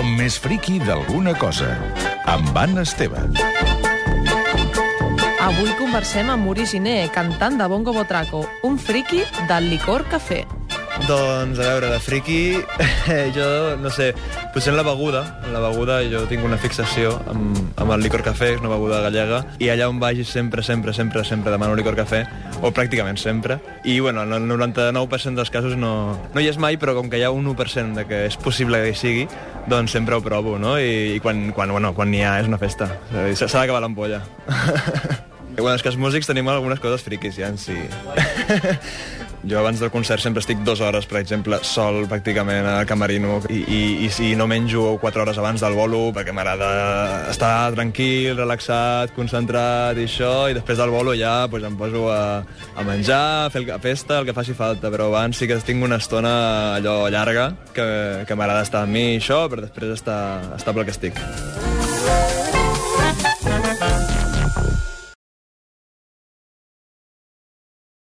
l'home més friqui d'alguna cosa, amb Anna Esteve. Avui conversem amb Uri Giner, cantant de Bongo Botraco, un friqui del licor cafè. Doncs, a veure, de friqui, jo, no sé, potser en la beguda jo tinc una fixació amb el licor cafè, és una beguda gallega, i allà on vagi sempre demano licor cafè, o pràcticament sempre, i bueno, en el 99% dels casos no hi és mai, però com que hi ha un 1% de que és possible que hi sigui, doncs sempre ho provo, no? I quan n'hi ha és una festa, s'ha d'acabar l'ampolla. Bueno, és que els músics tenim algunes coses friquis, ja en si. Jo abans del concert sempre estic 2 hores, per exemple, sol pràcticament al camerino i si no menjo 4 hores abans del bolo perquè m'agrada estar tranquil, relaxat, concentrat i això, i després del bolo ja pues, em poso a menjar, a fer la festa, el que faci falta, però abans sí que tinc una estona allò llarga que m'agrada estar amb mi i això, però després estar pel que estic.